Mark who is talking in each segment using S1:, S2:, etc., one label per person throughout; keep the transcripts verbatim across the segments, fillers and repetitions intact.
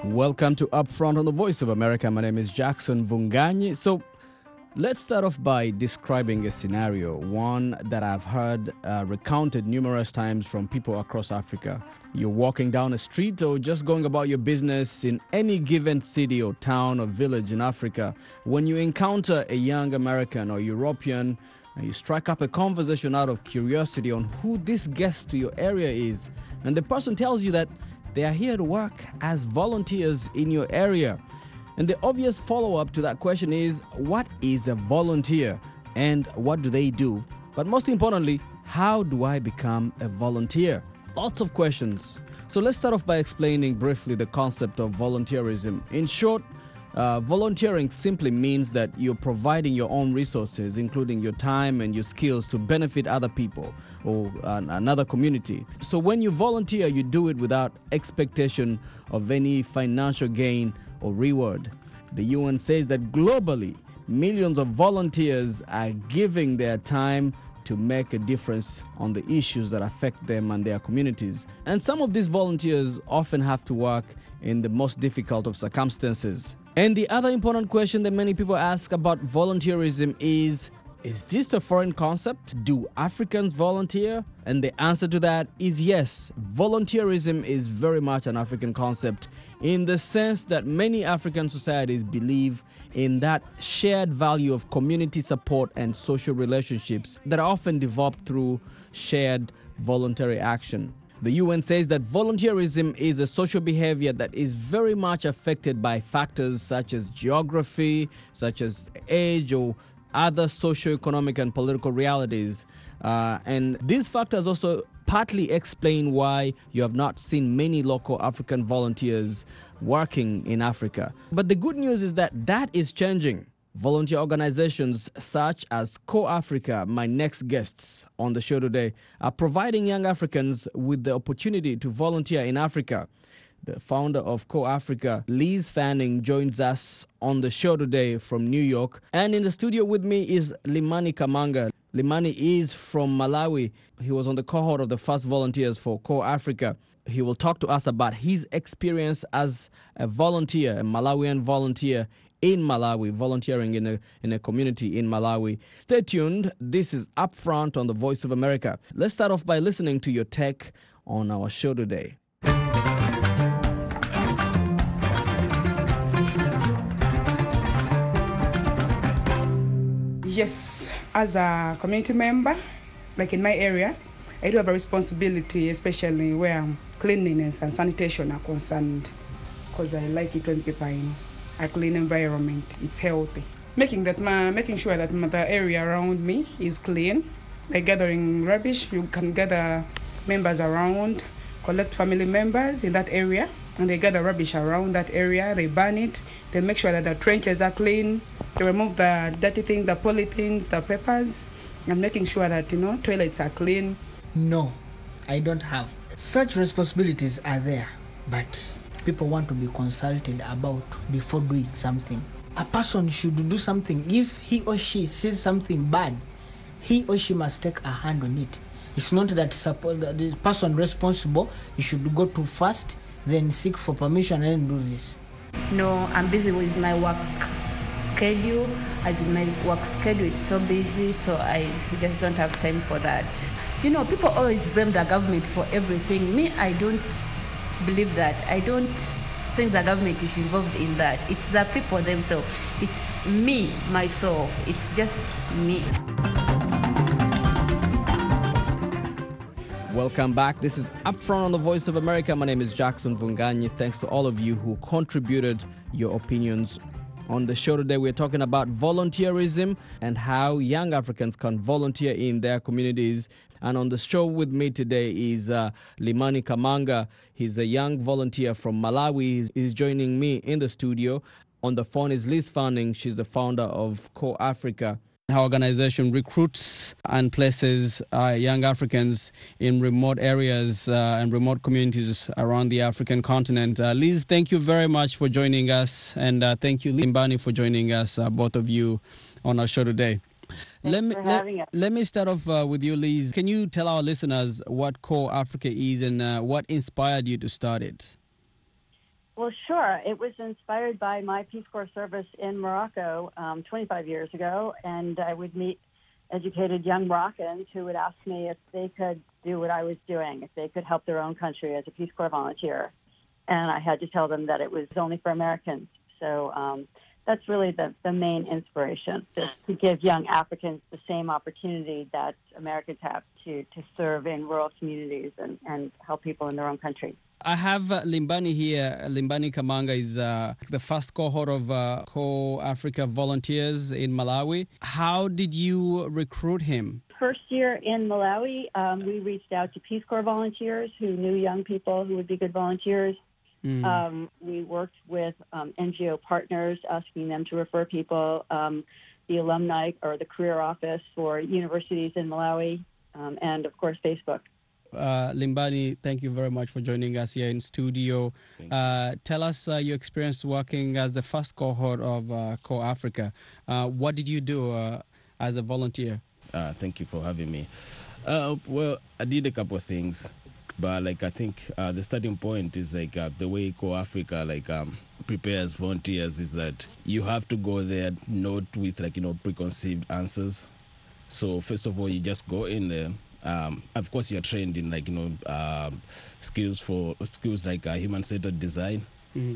S1: Welcome to Upfront on the Voice of America. My name is Jackson Vunganyi. So let's start off by describing a scenario, one that I've heard uh, recounted numerous times from people across Africa. You're walking down a street or just going about your business in any given city or town or village in Africa. When you encounter a young American or European, and you strike up a conversation out of curiosity on who this guest to your area is, and the person tells you that they are here to work as volunteers in your area. And the obvious follow-up to that question is, what is a volunteer and what do they do? But most importantly, how do I become a volunteer? Lots of questions. So let's start off by explaining briefly the concept of volunteerism. In short, uh, volunteering simply means that you're providing your own resources, including your time and your skills, to benefit other people or uh, another community. So when you volunteer, you do it without expectation of any financial gain or reward. The U N says that globally, millions of volunteers are giving their time to make a difference on the issues that affect them and their communities. And some of these volunteers often have to work in the most difficult of circumstances. And the other important question that many people ask about volunteerism is, is this a foreign concept? Do Africans volunteer? And the answer to that is yes. Volunteerism is very much an African concept in the sense that many African societies believe in that shared value of community support and social relationships that are often developed through shared voluntary action. The U N says that volunteerism is a social behavior that is very much affected by factors such as geography, such as age, or other socio-economic and political realities. Uh, and these factors also partly explain why you have not seen many local African volunteers working in Africa. But the good news is that that is changing. Volunteer organizations such as Co-Africa, my next guests on the show today, are providing young Africans with the opportunity to volunteer in Africa. The founder of Co-Africa, Liz Fanning, joins us on the show today from New York. And in the studio with me is Limani Kamanga. Limani is from Malawi. He was on the cohort of the first volunteers for Co-Africa. He will talk to us about his experience as a volunteer, a Malawian volunteer in Malawi, volunteering in a, in a community in Malawi. Stay tuned. This is Upfront on the Voice of America. Let's start off by listening to your take on our show today.
S2: Yes, as a community member, like in my area, I do have a responsibility, especially where cleanliness and sanitation are concerned, because I like it when people are in a clean environment. It's healthy. Making that, my, making sure that my, the area around me is clean. Like gathering rubbish, you can gather members around, collect family members in that area, and they gather rubbish around that area. They burn it. They make sure that the trenches are clean. They remove the dirty things, the polythenes, the papers, and making sure that, you know, toilets are clean.
S3: No, I don't have. Such responsibilities are there, but people want to be consulted about before doing something. A person should do something. If he or she sees something bad, he or she must take a hand on it. It's not that the person responsible, you should go to first, then seek for permission and do this.
S4: No, I'm busy with my work schedule. As in my work schedule, it's so busy, so I just don't have time for that. You know, people always blame the government for everything. Me, I don't believe that. I don't think the government is involved in that. It's the people themselves. It's me, myself. It's just me.
S1: Welcome back. This is Upfront on the Voice of America. My name is Jackson Vunganyi. Thanks to all of you who contributed your opinions. On the show today, we're talking about volunteerism and how young Africans can volunteer in their communities. And on the show with me today is uh, Limani Kamanga. He's a young volunteer from Malawi. He's, he's joining me in the studio. On the phone is Liz Fanning. She's the founder of Co-Africa. Our organization recruits and places uh, young Africans in remote areas uh, and remote communities around the African continent. Uh, Liz, thank you very much for joining us. And uh, thank you, Limbani, for joining us, uh, both of you, on our show today. Let me, let, let me start off uh, with you, Liz. Can you tell our listeners what Co-Africa is and uh, what inspired you to start it?
S5: Well, sure. It was inspired by my Peace Corps service in Morocco um, twenty-five years ago, and I would meet educated young Moroccans who would ask me if they could do what I was doing, if they could help their own country as a Peace Corps volunteer. And I had to tell them that it was only for Americans. So um, that's really the, the main inspiration, just to give young Africans the same opportunity that Americans have to, to serve in rural communities and, and help people in their own country.
S1: I have uh, Limbani here. Limbani Kamanga is uh, the first cohort of uh, Co-Africa volunteers in Malawi. How did you recruit him?
S5: First year in Malawi, um, we reached out to Peace Corps volunteers who knew young people who would be good volunteers. Mm. Um, we worked with um, N G O partners, asking them to refer people, um, the alumni or the career office for universities in Malawi, um, and of course, Facebook.
S1: Uh, Limbani, thank you very much for joining us here in studio. Uh, tell us uh, your experience working as the first cohort of uh, Co-Africa. Uh, what did you do uh, as a volunteer?
S6: Uh, thank you for having me. Uh, well, I did a couple of things, but like I think uh, the starting point is like uh, the way Co-Africa like um, prepares volunteers is that you have to go there not with like you know preconceived answers. So first of all, you just go in there. Um, of course, you're trained in like you know uh, skills for skills like uh, human-centered design, mm-hmm.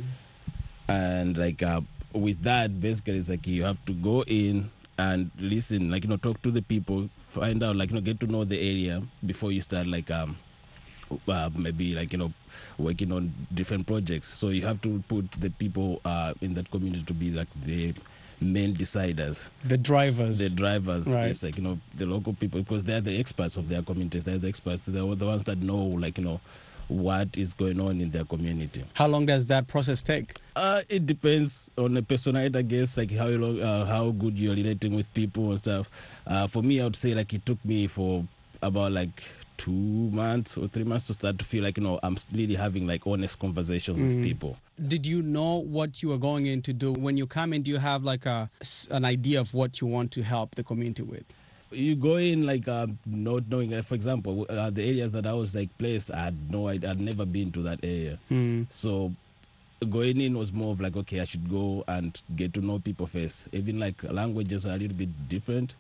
S6: and like uh, with that, basically, it's like you have to go in and listen, like you know, talk to the people, find out, like you know, get to know the area before you start like um uh, maybe like you know working on different projects. So you have to put the people uh, in that community to be like the main deciders,
S1: the drivers,
S6: the drivers.
S1: Right.
S6: It's like you know the local people, because they're the experts of their communities. They're the experts. They're the ones that know like you know what is going on in their community.
S1: How long does that process take?
S6: Uh, it depends on the personality, I guess, like how long, uh, how good you're relating with people and stuff. Uh, for me, I would say like it took me for about like two months or three months to start to feel like, you know, I'm really having like honest conversations mm. with people.
S1: Did you know what you were going in to do? When you come in, do you have like a, an idea of what you want to help the community with?
S6: You go in like uh, not knowing, uh, for example, uh, the areas that I was like placed, I had no idea, I'd never been to that area. Mm. So going in was more of like, okay, I should go and get to know people first. Even like languages are a little bit different.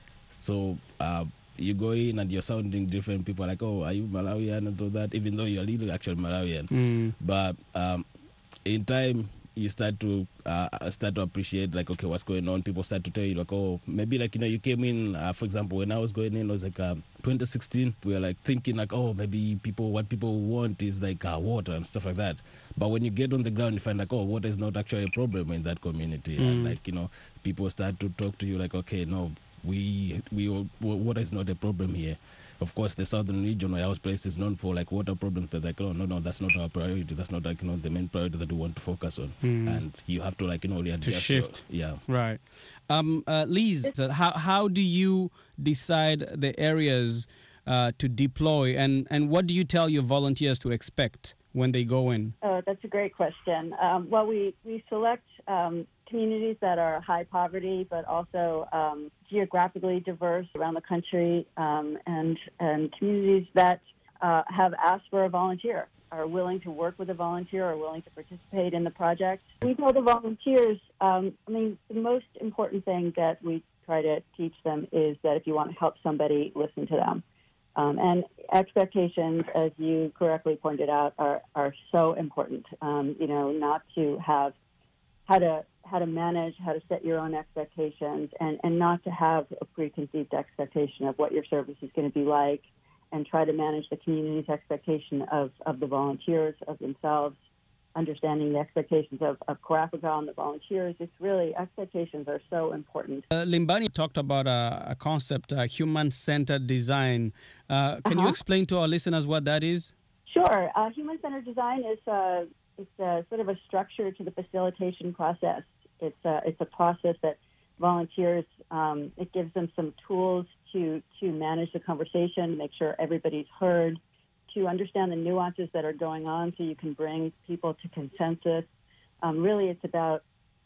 S6: So uh, you go in and you're sounding different. People are like, oh, are you Malawian and all that, even though you're a little actually Malawian. Mm. But um, in time, you start to uh, start to appreciate like, okay, what's going on. People start to tell you like, oh, maybe like, you know, you came in, uh, for example, when I was going in, it was like uh, twenty sixteen. We were like thinking like, oh, maybe people, what people want is like uh, water and stuff like that. But when you get on the ground, you find like, oh, water is not actually a problem in that community. Mm. And like, you know, people start to talk to you like, okay, no, we, we, water is not a problem here. Of course, the southern region where I was placed is known for like water problems. But like, oh no, no, that's not our priority. That's not like you know the main priority that we want to focus on. Mm. And you have to like you know really adjust
S1: to shift.
S6: Your, yeah,
S1: right. Um, uh, Liz, how how do you decide the areas uh, to deploy, and and what do you tell your volunteers to expect when they go in?
S5: Oh, that's a great question. Um, well, we we select um, communities that are high poverty, but also um, geographically diverse around the country, um, and and communities that uh, have asked for a volunteer, are willing to work with a volunteer, are willing to participate in the project. We tell the volunteers, um, I mean, the most important thing that we try to teach them is that if you want to help somebody, listen to them. Um, and expectations, as you correctly pointed out, are, are so important. Um, you know, not to have how to how to manage, how to set your own expectations, and, and not to have a preconceived expectation of what your service is going to be like, and try to manage the community's expectation of, of the volunteers, of themselves, understanding the expectations of, of Co-Africa and the volunteers. It's really, expectations are so important.
S1: Uh, Limbani talked about a, a concept, uh, human-centered design. Uh, can uh-huh. you explain to our listeners what that is?
S5: Sure. Uh, human-centered design is uh, it's a, sort of a structure to the facilitation process. It's a, it's a process that volunteers, um, it gives them some tools to, to manage the conversation, make sure everybody's heard, to understand the nuances that are going on so you can bring people to consensus. Um, really, it's about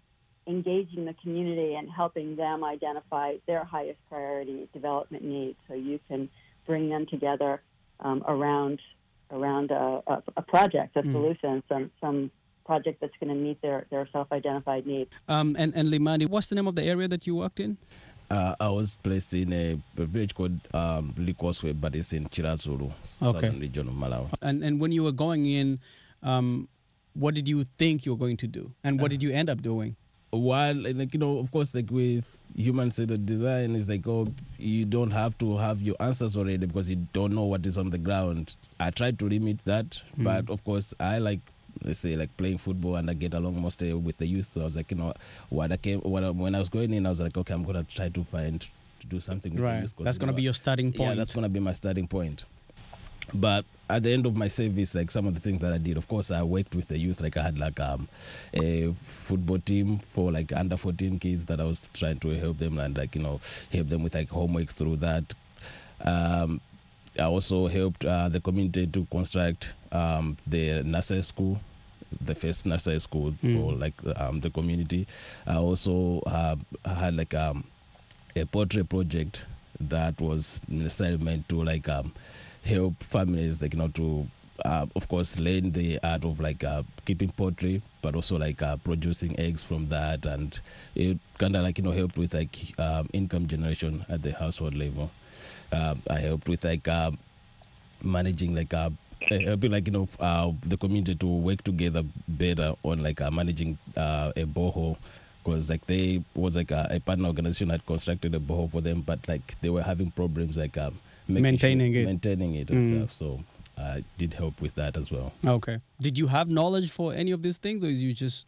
S5: engaging the community and helping them identify their highest priority development needs so you can bring them together um, around around a, a, a project, a mm. solution, some, some project that's going to meet their, their self-identified needs.
S7: Um, and, and Limani, what's the name of the area that you worked in?
S6: Uh, I was placed in a, a village called um, Likoswe, but it's in Chirazulu,
S7: Okay.
S6: southern region of Malawi.
S7: And and when you were going in, um, what did you think you were going to do? And what did you end up doing?
S6: While, like, you know, of course, like with human-centered design, it's like, oh, you don't have to have your answers already because you don't know what is on the ground. I tried to limit that,
S7: Mm.
S6: but of course, I like, let's say, like playing football, and I get along mostly with the youth. So I was like, you know, what I came when I, when I was going in, I was like, okay, I'm gonna try to find to do something with the
S7: Right.
S6: youth. 'cause
S7: That's
S6: they
S7: going to be
S6: were-
S7: your starting point.
S6: Yeah, that's gonna be my starting point. But at the end of my service, like some of the things that I did, of course, I worked with the youth. Like I had like um, a football team for like under fourteen kids that I was trying to help them and like, you know, help them with like homework through that. Um, I also helped uh, the community to construct um, the nursery school, the first nursery school
S7: Mm.
S6: for like um, the community. I also uh, had like um, a portrait project that was necessarily meant to like um, help families, like, you know, to uh, of course learn the art of like uh, keeping poultry, but also like uh, producing eggs from that, and it kind of like, you know, helped with like um, income generation at the household level. Um, I helped with like uh, managing like uh, helping like, you know, uh, the community to work together better on like uh, managing uh, a borehole. Because like they was like a, a partner organization had constructed a borehole for them, but like they were having problems like um, making
S7: Maintaining
S6: sure-
S7: it.
S6: maintaining it and
S7: Mm.
S6: stuff. So I did help with that as well.
S7: Okay. Did you have knowledge for any of these things, or is you just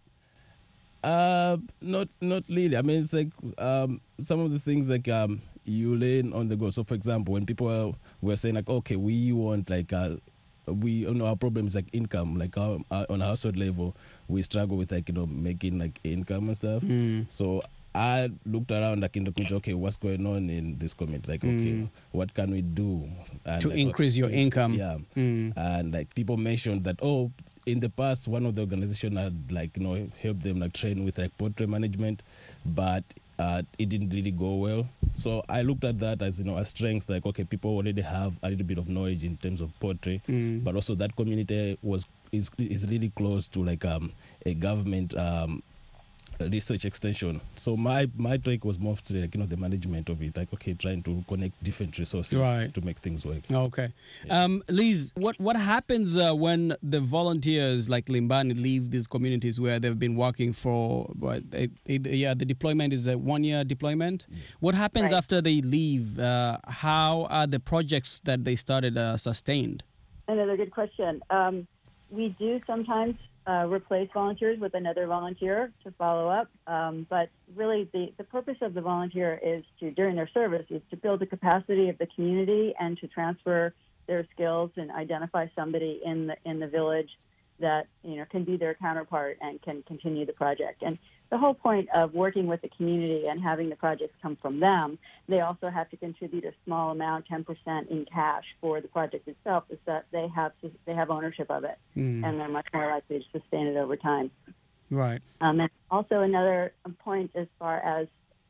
S6: Uh, not not really. I mean, it's like um, some of the things like um, you learn on the go. So, for example, when people were saying like, okay, we want like uh, we you know our problem is like income, like our, our, on a household level, we struggle with like, you know, making like income and stuff.
S7: Mm.
S6: So I looked around like in the community, okay, what's going on in this community? Like, okay,
S7: Mm.
S6: what can we do and,
S7: to
S6: like,
S7: increase your
S6: to-
S7: income?
S6: Yeah.
S7: Mm.
S6: And like people mentioned that, oh, in the past one of the organization had like, you know, helped them like train with like portrait management, but uh, it didn't really go well. So I looked at that as, you know, a strength. Like, okay, people already have a little bit of knowledge in terms of portrait,
S7: Mm.
S6: but also that community was is is really close to like um a government um research extension. So my my take was mostly like, you know, the management of it, like, okay, trying to connect different resources
S7: Right.
S6: to make things work.
S7: Okay.
S6: Yeah.
S7: Um, Liz, what, what happens uh, when the volunteers like Limbani leave these communities where they've been working for, what, it, it, yeah, the deployment is a one-year deployment. What happens
S5: Right.
S7: after they leave? Uh, how are the projects that they started uh, sustained?
S5: Another good question. Um, we do sometimes uh, replace volunteers with another volunteer to follow up, um, but really the, the purpose of the volunteer is to, during their service, is to build the capacity of the community and to transfer their skills and identify somebody in the in the village that, you know, can be their counterpart and can continue the project. And the whole point of working with the community and having the projects come from them, they also have to contribute a small amount, ten percent in cash for the project itself, is that they have to, they have ownership of it,
S7: Mm.
S5: and they're much more likely to sustain it over time.
S7: Right.
S5: Um, and also another point as far as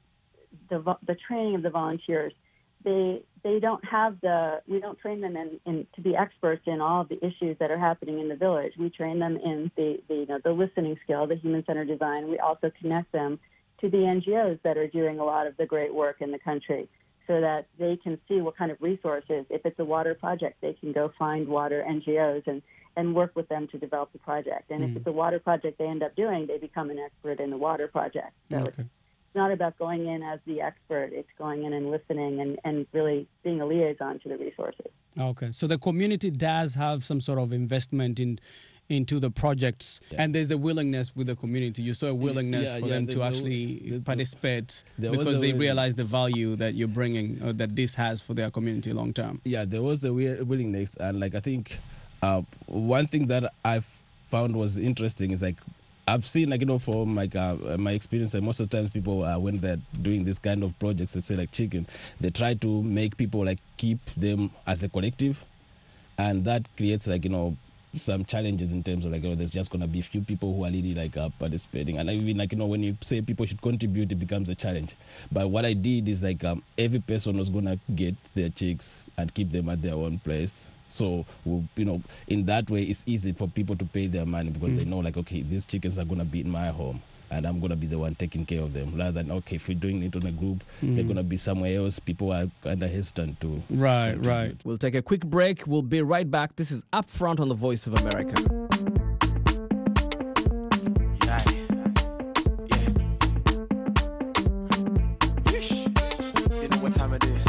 S5: the vo- the training of the volunteers, they they don't have the we don't train them in, in to be experts in all of the issues that are happening in the village. We train them in the, the you know the listening skill, the human-centered design. We also connect them to the N G Os that are doing a lot of the great work in the country, so that they can see what kind of resources. If it's a water project, they can go find water N G Os and and work with them to develop the project. And
S7: Mm.
S5: if it's a water project they end up doing, they become an expert in the water project. So it's
S7: Okay.
S5: not about going in as the expert. It's going in and listening and, and really being a liaison to the resources.
S7: Okay. So the community does have some sort of investment in into the projects,
S6: Yeah.
S7: and there's a willingness with the community. You saw a willingness
S6: Yeah,
S7: for
S6: yeah,
S7: them to
S6: there's a-
S7: actually
S6: there's a-
S7: participate
S6: there was
S7: because
S6: a
S7: they
S6: willingness.
S7: realize the value that you're bringing, or that this has for their community long term.
S6: Yeah, there was a wi- willingness, and like I think uh, one thing that I found was interesting is like I've seen, like, you know, from like uh, my experience, that most of the times people uh, when they're doing this kind of projects, let's say like chicken, they try to make people like keep them as a collective, and that creates like, you know, some challenges in terms of like, you know, there's just gonna be a few people who are really like uh, participating, and even like, you know, when you say people should contribute, it becomes a challenge. But what I did is like um, every person was gonna get their chicks and keep them at their own place. So, we'll, you know, in that way, it's easy for people to pay their money because
S7: Mm.
S6: they know, like, okay, these chickens are going to be in my home and I'm going to be the one taking care of them. Rather than, okay, if we're doing it on a group, they're going to be somewhere else. People are kind of hesitant to.
S7: Right,
S6: contribute.
S7: right.
S1: We'll take a quick break. We'll be right back. This is Upfront on the Voice of America.
S8: You know what time it is.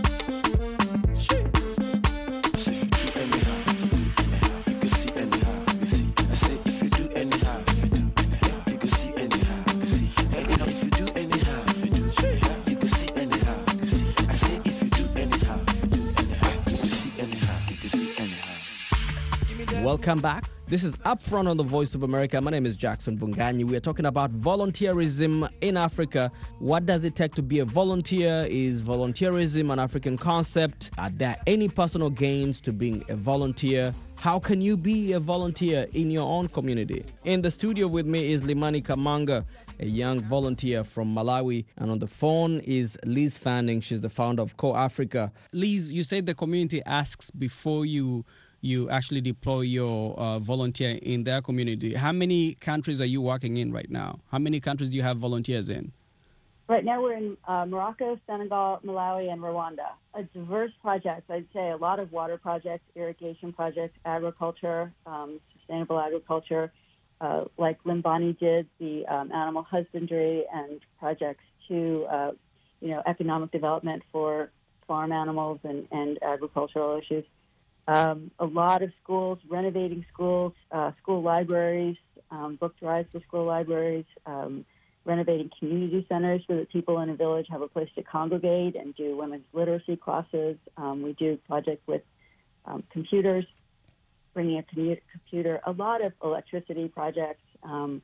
S8: Shit. So if you do anyhow, if you do anyhow, you can see anyhow, you see. I say if you do anyhow, if you do anyhow, you can see anyhow, you can see. Anyhow, if you do anyhow, if you do anyhow, you can see anyhow, you can see. I say if you do anyhow, if you do anyhow, you can see anyhow, you can see anyhow.
S1: Welcome back. This is Upfront on the Voice of America. My name is Jackson Vunganyi. We are talking about volunteerism in Africa. What does it take to be a volunteer? Is volunteerism an African concept? Are there any personal gains to being a volunteer? How can you be a volunteer in your own community? In the studio with me is Limani Kamanga, a young volunteer from Malawi. And on the phone is Liz Fanning. She's the founder of Co Africa.
S7: Liz, you said the community asks before you you actually deploy your uh, volunteer in their community. How many countries are you working in right now? How many countries do you have volunteers in?
S5: Right now we're in uh, Morocco, Senegal, Malawi, and Rwanda. A diverse project, I'd say a lot of water projects, irrigation projects, agriculture, um, sustainable agriculture, uh, like Limbani did, the um, animal husbandry and projects to, uh, you know, economic development for farm animals and, and agricultural issues. Um, a lot of schools, renovating schools, uh, school libraries, um, book drives for school libraries, um, renovating community centers so that people in a village have a place to congregate and do women's literacy classes. Um, we do projects with um, computers, bringing a commu- computer, a lot of electricity projects, um,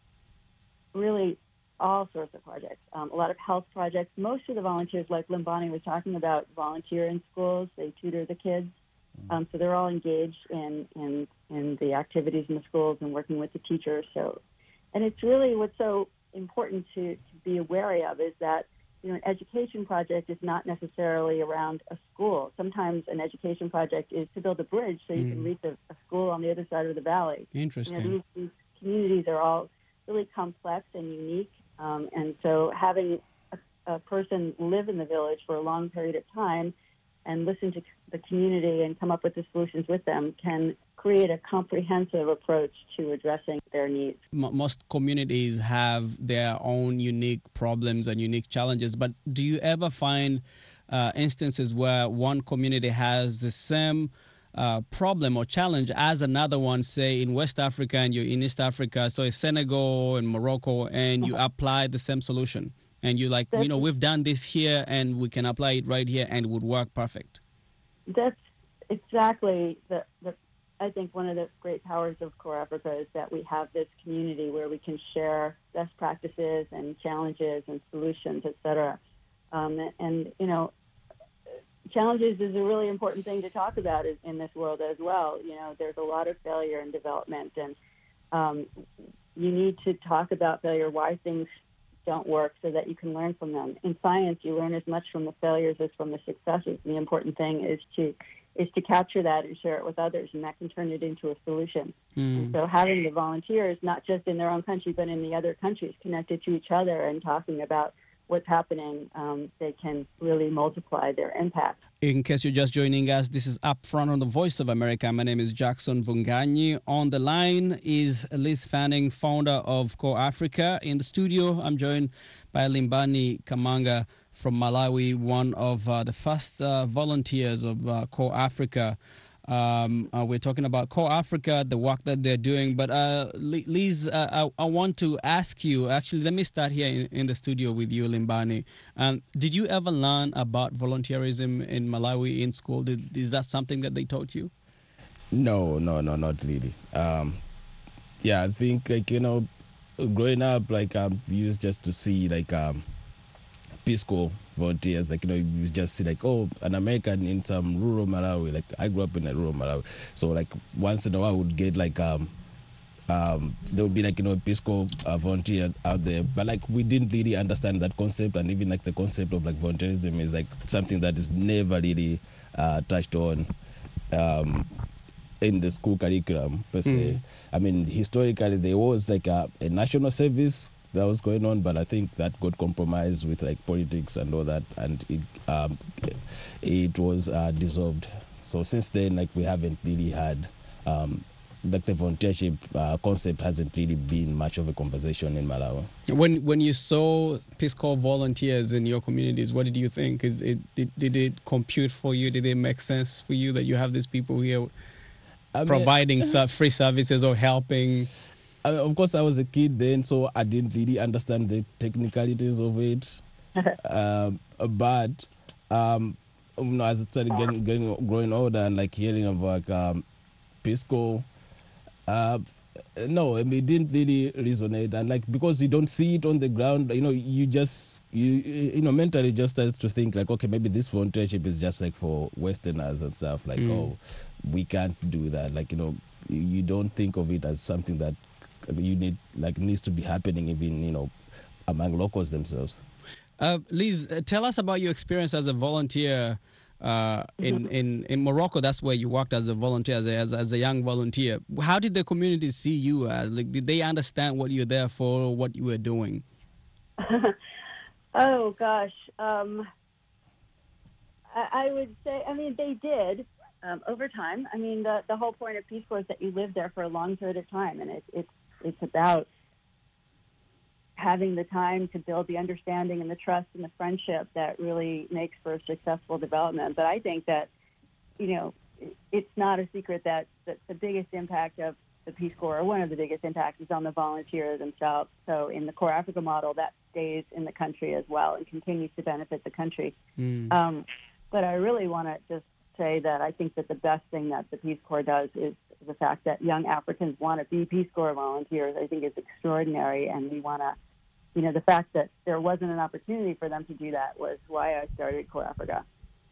S5: really all sorts of projects, um, a lot of health projects. Most of the volunteers, like Limbani was talking about, volunteer in schools. They tutor the kids. Um, so they're all engaged in, in in the activities in the schools and working with the teachers. So, and it's really what's so important to, to be wary of is that, you know, an education project is not necessarily around a school. Sometimes an education project is to build a bridge so you mm. can reach a, a school on the other side of the valley.
S7: Interesting.
S5: You know, these, these communities are all really complex and unique, um, and so having a, a person live in the village for a long period of time and listen to the community and come up with the solutions with them can create a comprehensive approach to addressing their needs.
S7: Most communities have their own unique problems and unique challenges, but do you ever find uh, instances where one community has the same uh, problem or challenge as another one, say in West Africa and you're in East Africa, so in Senegal and Morocco, and you apply the same solution? And you're like,
S5: that's,
S7: you know, we've done this here and we can apply it right here and it would work perfect.
S5: That's exactly the, the I think one of the great powers of Co Africa is that we have this community where we can share best practices and challenges and solutions, et cetera. Um, and, you know, challenges is a really important thing to talk about in this world as well. You know, there's a lot of failure in development, and um, you need to talk about failure, why things don't work, so that you can learn from them. In science, you learn as much from the failures as from the successes. The important thing is to is to capture that and share it with others, and that can turn it into a solution. Mm. And so having the volunteers, not just in their own country, but in the other countries, connected to each other and talking about what's happening, um, they can really multiply their impact.
S7: In case you're just joining us, this is Upfront on the Voice of America. My name is Jackson Vunganyi. On the line is Liz Fanning, founder of Co Africa. In the studio, I'm joined by Limbani Kamanga from Malawi, one of uh, the first uh, volunteers of uh, Co Africa. Um, uh, we're talking about Co Africa, the work that they're doing. But uh, Liz, uh, I, I want to ask you, actually, let me start here in, in the studio with you, Limbani. Um, did you ever learn about volunteerism in Malawi in school? Did, is that something that they taught you?
S6: No, no, no, not really. Um, yeah, I think, like, you know, growing up, like, I'm used just to see, like, um, Peace Corps volunteers, like, you know, you just see like, oh, an American in some rural Malawi. Like, I grew up in a rural Malawi, so like once in a while I would get like um um there would be like, you know, Peace Corps uh, volunteer out there, but like we didn't really understand that concept, and even like the concept of like volunteerism is like something that is never really uh, touched on um, in the school curriculum per se.
S7: Mm.
S6: I mean, historically there was like a, a national service that was going on, but I think that got compromised with like politics and all that, and it um, it was uh, dissolved. So since then, like we haven't really had um, like the volunteership uh, concept hasn't really been much of a conversation in Malawi.
S7: When when you saw Peace Corps volunteers in your communities, what did you think? Is it did, did it compute for you? Did it make sense for you that you have these people here
S6: I mean,
S7: providing ser- free services or helping?
S6: I mean, of course, I was a kid then, so I didn't really understand the technicalities of it. um, but um, you know, as I started getting, getting growing older and like hearing about like, um, Peace Corps, uh, no, I mean, it didn't really resonate. And like because you don't see it on the ground, you know, you just you you know mentally just start to think like, okay, maybe this volunteership is just like for Westerners and stuff. Like,
S7: Mm.
S6: oh, we can't do that. Like, you know, you you don't think of it as something that I mean, you need like needs to be happening even you know among locals themselves.
S7: Uh, Liz, uh, tell us about your experience as a volunteer uh, in, in, in Morocco. That's where you worked as a volunteer, as a, as, as a young volunteer. How did the community see you as? Like, did they understand what you're there for or what you were doing?
S5: Oh gosh, um, I, I would say. I mean, they did um, over time. I mean, the the whole point of Peace Corps is that you live there for a long period of time, and it, it's it's about having the time to build the understanding and the trust and the friendship that really makes for successful development. But I think that, you know, it's not a secret that, that the biggest impact of the Peace Corps, or one of the biggest impacts, is on the volunteers themselves. So in the Core Africa model, that stays in the country as well and continues to benefit the country.
S7: Mm.
S5: Um, but I really want to just say that I think that the best thing that the Peace Corps does is the fact that young Africans want to be Peace Corps volunteers. I think is extraordinary, and we want to, you know, the fact that there wasn't an opportunity for them to do that was why I started Core Africa.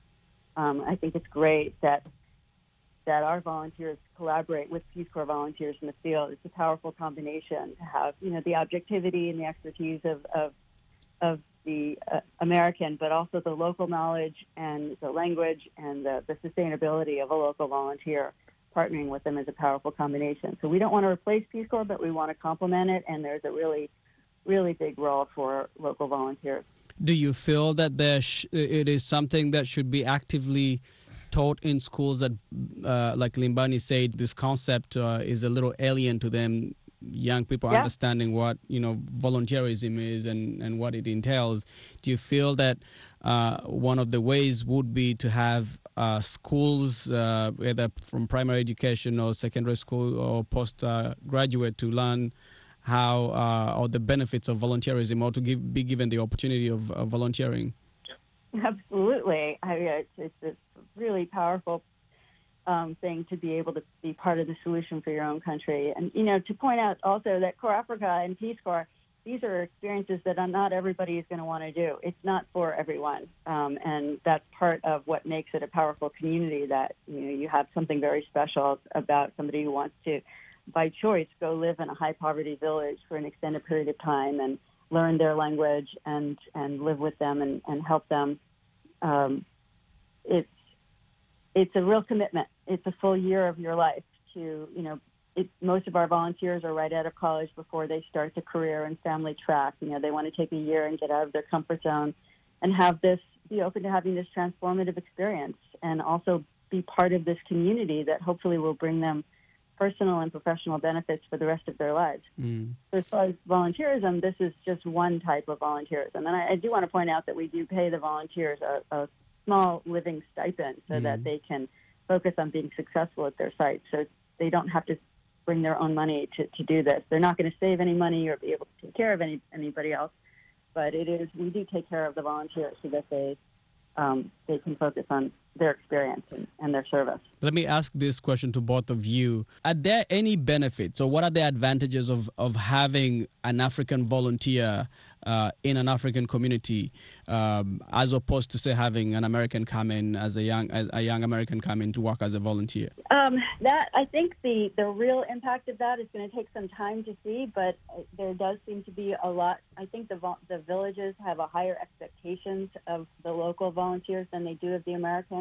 S5: Um, I think it's great that that our volunteers collaborate with Peace Corps volunteers in the field. It's a powerful combination to have, you know, the objectivity and the expertise of of, of the uh, American, but also the local knowledge and the language and the, the sustainability of a local volunteer. Partnering with them is a powerful combination. So we don't want to replace Peace Corps, but we want to complement it, and there's a really really big role for local volunteers.
S7: Do you feel that there sh- it is something that should be actively taught in schools that, uh, like Limbani said, this concept uh, is a little alien to them, young people
S5: Yeah.
S7: understanding what, you know, volunteerism is and, and what it entails? Do you feel that uh, one of the ways would be to have uh, schools, uh, whether from primary education or secondary school or postgraduate, uh, to learn how uh, or the benefits of volunteerism, or to give, be given the opportunity of uh, volunteering?
S5: Absolutely. I mean, it's, it's a really powerful um, thing to be able to be part of the solution for your own country. And, you know, to point out also that Core Africa and Peace Corps, these are experiences that not everybody is going to want to do. It's not for everyone. Um, and that's part of what makes it a powerful community, that, you know, you have something very special about somebody who wants to, by choice, go live in a high-poverty village for an extended period of time and learn their language and, and live with them and, and help them. Um, it's it's a real commitment. It's a full year of your life to, you know, it, most of our volunteers are right out of college before they start the career and family track. You know, they want to take a year and get out of their comfort zone and have this, be open to having this transformative experience, and also be part of this community that hopefully will bring them personal and professional benefits for the rest of their lives.
S7: Mm.
S5: So as far as volunteerism, this is just one type of volunteerism. And I, I do want to point out that we do pay the volunteers a, a small living stipend so
S7: Mm.
S5: that they can focus on being successful at their site. So they don't have to bring their own money to, to do this. They're not going to save any money or be able to take care of any anybody else. But it is, we do take care of the volunteers so that they um, they can focus on their experience and, and their service.
S7: Let me ask this question to both of you. Are there any benefits, or what are the advantages of, of having an African volunteer uh, in an African community, um, as opposed to, say, having an American come in as a young as a young American come in to work as a volunteer?
S5: Um, that I think the, the real impact of that is going to take some time to see, but there does seem to be a lot. I think the the villages have a higher expectations of the local volunteers than they do of the Americans.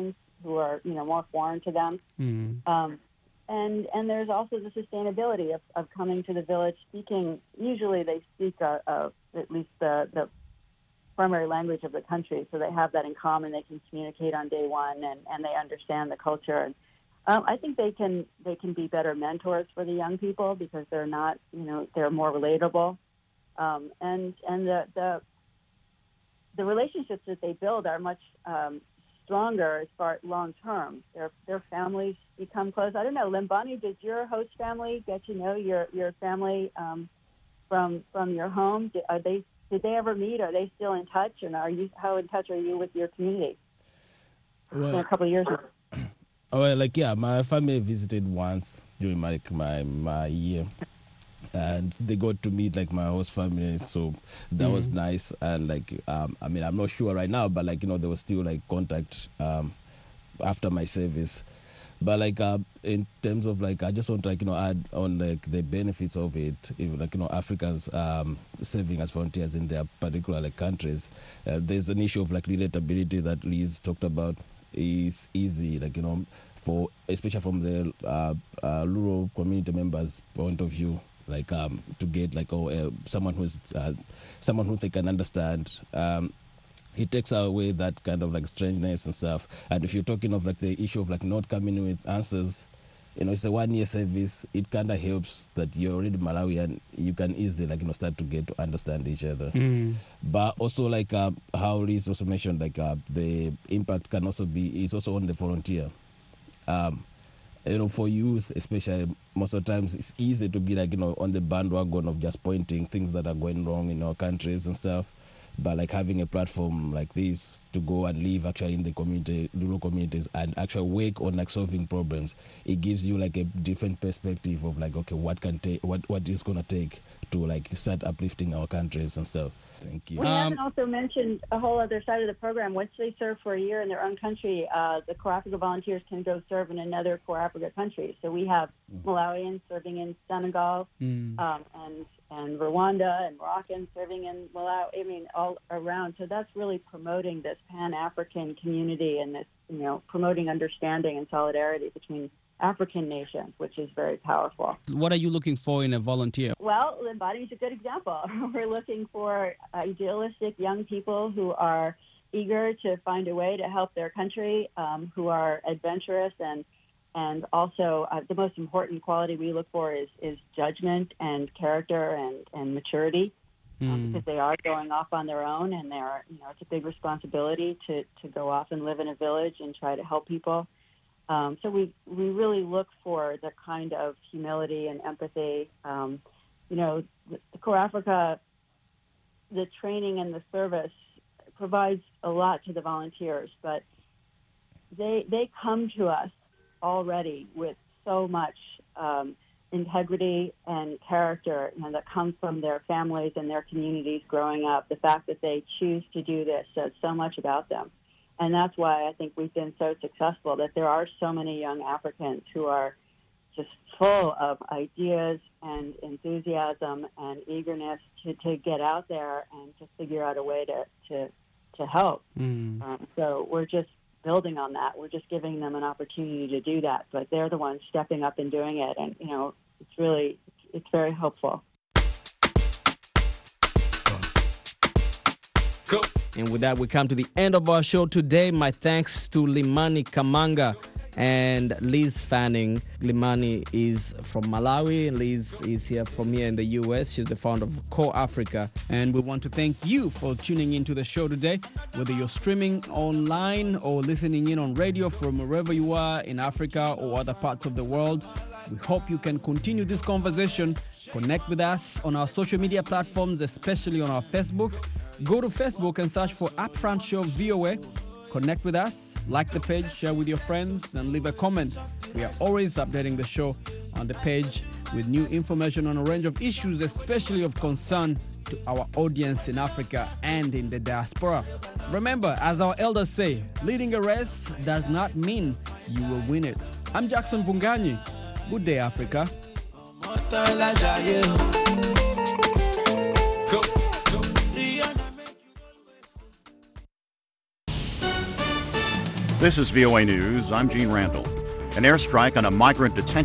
S5: Africans who are, you know, more foreign to them.
S7: Mm.
S5: Um, and and there's also the sustainability of, of coming to the village speaking. Usually they speak a, a, at least the, the primary language of the country, so they have that in common. They can communicate on day one, and, and they understand the culture. And um, I think they can they can be better mentors for the young people because they're not, you know, they're more relatable. Um, and and the, the the relationships that they build are much um, stronger as far long term. Their their families become close. I don't know, Limbani, did your host family get to know your your family um, from from your home? Did, are they did they ever meet? Are they still in touch? And are you how in touch are you with your community?
S6: Well,
S5: In a couple of years ago.
S6: Oh, well, like yeah, my family visited once during my like, my my year, and they got to meet like my host family, so that was nice. And like um, I mean, I'm not sure right now, but like you know, there was still like contact um, after my service. But like uh, in terms of like, I just want to like you know add on like the benefits of it. If, like you know, Africans um, serving as volunteers in their particular like countries, uh, there's an issue of like relatability that Liz talked about. Is easy, like you know, for especially from the uh, uh, rural community members' point of view, like um, to get like oh uh, someone who's uh, someone who they can understand. Um, it takes away that kind of like strangeness and stuff. And if you're talking of like the issue of like not coming with answers, you know, it's a one year service. It kind of helps that you're already Malawi and you can easily like you know start to get to understand each other.
S7: Mm.
S6: But also like uh, how Liz also mentioned, like uh, the impact can also be is also on the volunteer. Um, you know, for youth especially, most of the times it's easy to be like you know on the bandwagon of just pointing things that are going wrong in our countries and stuff. But like having a platform like this to go and live actually in the community, rural communities, and actually work on like solving problems, it gives you like a different perspective of like, okay, what can take, what what is gonna take to like start uplifting our countries and stuff. Thank you.
S5: We
S7: Um,
S5: haven't also mentioned a whole other side of the program. Once they serve for a year in their own country, uh, the Core Africa volunteers can go serve in another Core Africa country. So we have Malawians serving in Senegal,
S7: Mm.
S5: um, and and Rwanda and Moroccans serving in Malawi. I mean, all around. So that's really promoting this Pan-African community and this, you know, promoting understanding and solidarity between African nations, which is very powerful.
S7: What are you looking for in a volunteer?
S5: Well, Limbani is a good example. We're looking for idealistic young people who are eager to find a way to help their country, um, who are adventurous, and and also uh, the most important quality we look for is is judgment and character and, and maturity, um,
S7: Mm.
S5: because they are going off on their own, and they're, you know, it's a big responsibility to, to go off and live in a village and try to help people. Um, so we we really look for the kind of humility and empathy. Um, you know, the, the Core Africa, the training and the service provides a lot to the volunteers, but they they come to us already with so much um, integrity and character, you know, that comes from their families and their communities growing up. The fact that they choose to do this says so much about them. And that's why I think we've been so successful, that there are so many young Africans who are just full of ideas and enthusiasm and eagerness to, to get out there and to figure out a way to, to, to help.
S7: Mm.
S5: Um, so we're just building on that. We're just giving them an opportunity to do that. But they're the ones stepping up and doing it. And, you know, it's really, it's very hopeful.
S1: Go. And with that, we come to the end of our show today. My thanks to Limani Kamanga and Liz Fanning. Limani is from Malawi. Liz is here from here in the U S. She's the founder of Core Africa.
S7: And we want to thank you for tuning into the show today, whether you're streaming online or listening in on radio from wherever you are in Africa or other parts of the world. We hope you can continue this conversation. Connect with us on our social media platforms, especially on our Facebook. Go to Facebook and search for Upfront Show V O A. Connect with us, like the page, share with your friends, and leave a comment. We are always updating the show on the page with new information on a range of issues, especially of concern to our audience in Africa and in the diaspora. Remember, as our elders say, leading a race does not mean you will win it. I'm Jackson Vunganyi. Good day, Africa.
S8: Go.
S9: This is V O A News. I'm Gene Randall. An airstrike on a migrant detention